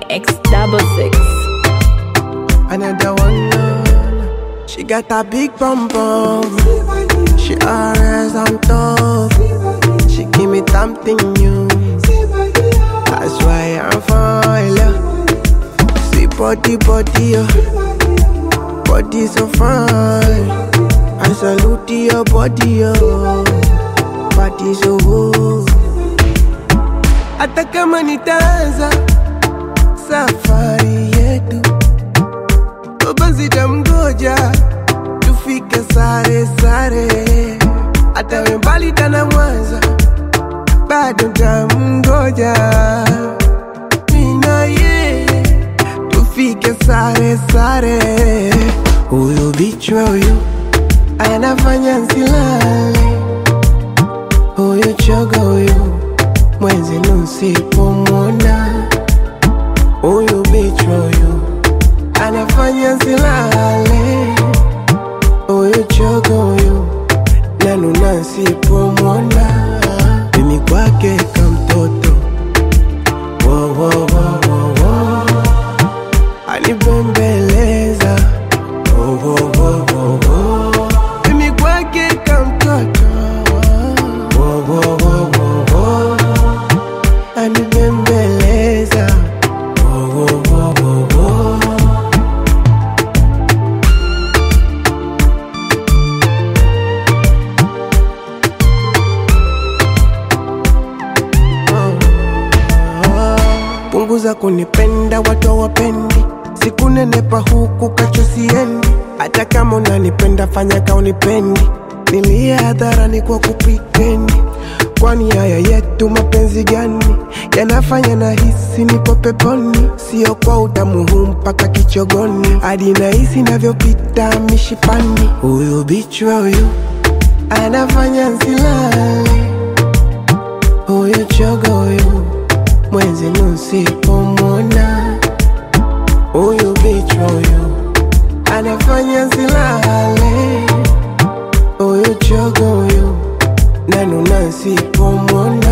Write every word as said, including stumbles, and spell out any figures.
X double six. Another one, she got a big bum bum. She always on top. She give me something new. That's why I'm falling. See body, body, oh. Body so fine. I salute to your body, oh. Body so good. Hata kama nitaanza safari yetu, basi tamgoja tufike sare sare. Hata we mbali tana Mwanza, bado tamgoja. Mina ye tufike sare sare. Huyu bichwa huyu anafanya nsilale. Huyu choga huyu mwezi nusipomwona. Huyu bichwa huyu anafanya nsilale. Huyu choga huyu nanu nasipomwona. Mimi kwake kamtoto, wo wo wo wo wo, anibembeleza, wo wo wo wo wo. Mimi kwake kamtoto, wo wo wo wo wo, anibembeleza, wo wo wo wo wo. Punguza kunipenda watu hawapendi. Sikunenepa huku kacho siendi. Hata kama unanipenda fanya ka unipendi. Nilie hadharani kwa kupritendi. Kwani haya yetu mapenzi gani? Yanafanya nahisi nipo peponi. Sio kwa utamu huu mpaka kichogoni. Hadi nahisi navyopita mishipani. Huyu bichwa huyu anafanya nsilale. Huyu choga huyu mwezi nusipomwona. Huyu bichwa huyu anafanya nsilale. Huyu choga huyu nanu nasipomwona.